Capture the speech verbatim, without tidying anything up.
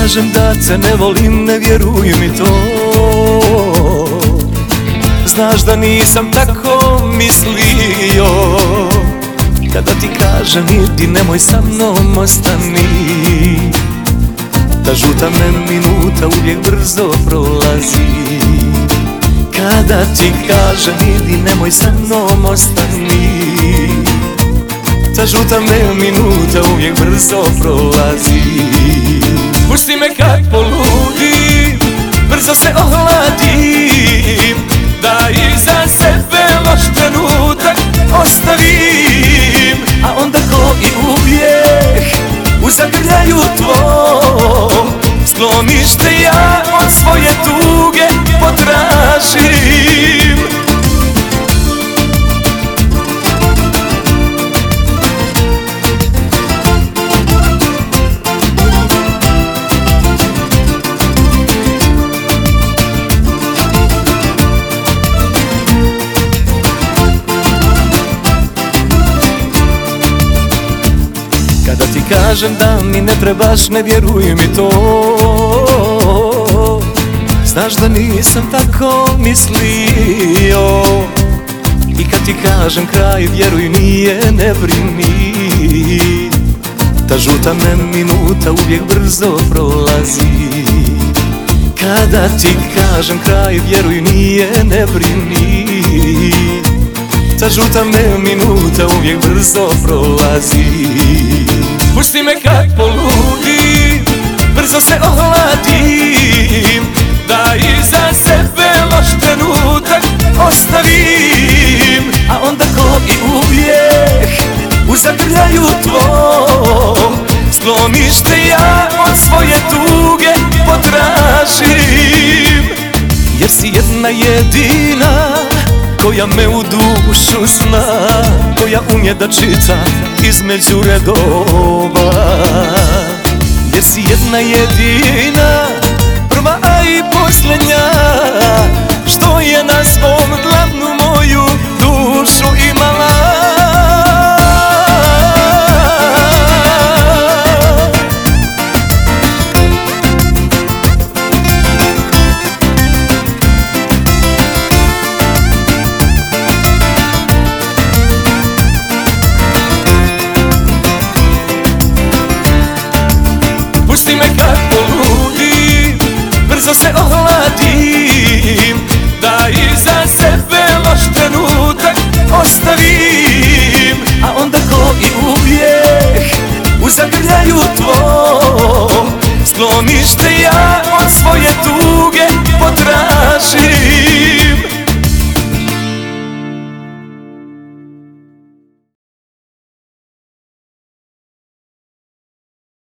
kažem da te ne volim, ne vjeruj mi to. Znaš da nisam tako mislio. Kada ti kažem idi, nemoj sa mnom, ostani. Ta žuta me minuta uvijek brzo prolazi. Kada ti kažem idi, nemoj sa mnom, ostani. Ta žuta me minuta uvijek brzo prolazi. Pusti me kak poludim, brzo se ohladim, da iza sebe loš trenutak ostavim. A onda ko i uvijek u zagrljaju tvom sklonište ja od svoje tuge potražim. Kada ti kažem da mi ne trebaš, ne vjeruj mi to. Znaš da nisam tako mislio. I kad ti kažem kraj, vjeruj nije, ne brini. Ta žuta me minuta uvijek brzo prolazi. Kada ti kažem kraj, vjeruj nije, ne brini. Ta žuta me minuta uvijek brzo prolazi. Pusti me kak poludim, brzo se ohladim, da iza sebe loš trenutak ostavim. A onda ko i uvijek u zagrljaju tvom sklonište ja od svoje tuge potražim. Jer si jedna jedina koja me u dušu zna, koja umje da čita između redova. Jer si jedna jedina, prva a i posljednja,